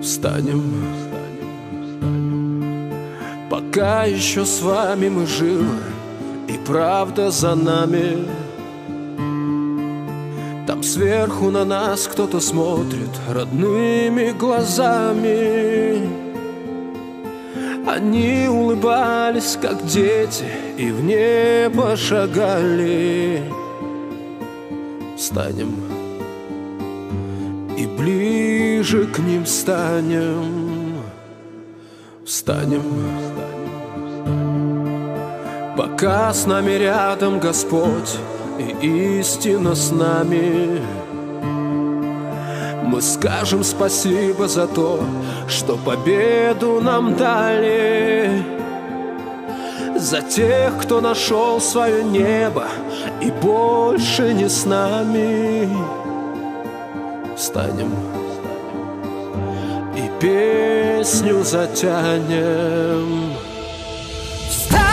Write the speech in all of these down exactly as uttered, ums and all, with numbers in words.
Встанем, пока еще с вами мы живы, и правда за нами. Там сверху на нас кто-то смотрит родными глазами. Они улыбались, как дети, и в небо шагали. Встанем и ближе к ним станем. Встанем, пока с нами рядом Господь и истина с нами. Мы скажем спасибо за то, что победу нам дали, за тех, кто нашел свое небо и больше не с нами. Встанем и песню затянем. Встанем,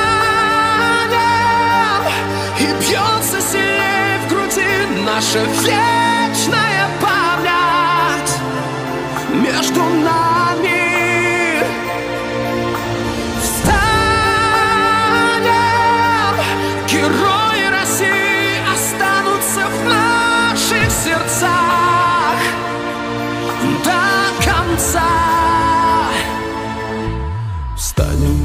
и бьется сильнее в груди наша вечная память между нами. Встанем, герои России останутся в наших сердцах до конца. Встанем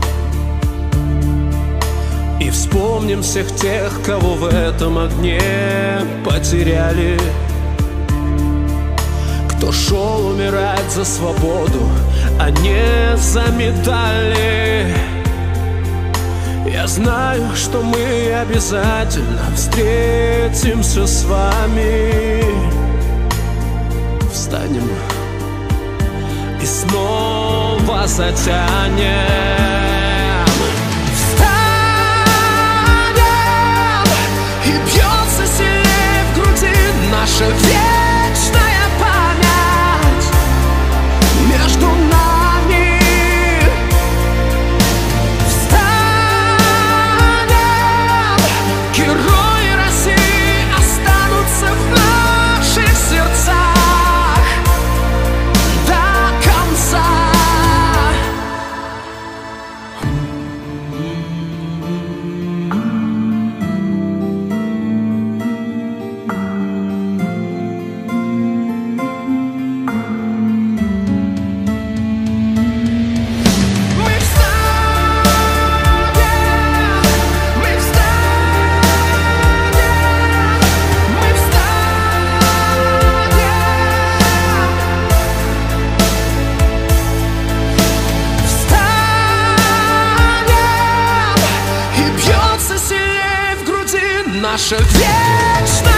и вспомним всех тех, кого в этом огне потеряли, кто шел умирать за свободу, а не за медали. Я знаю, что мы обязательно встретимся с вами. Встанем и снова затянем. Встанем, и бьется сильнее в груди наша вечная память между нами. Встанем, герои России останутся в наших сердцах до конца. Наша вечная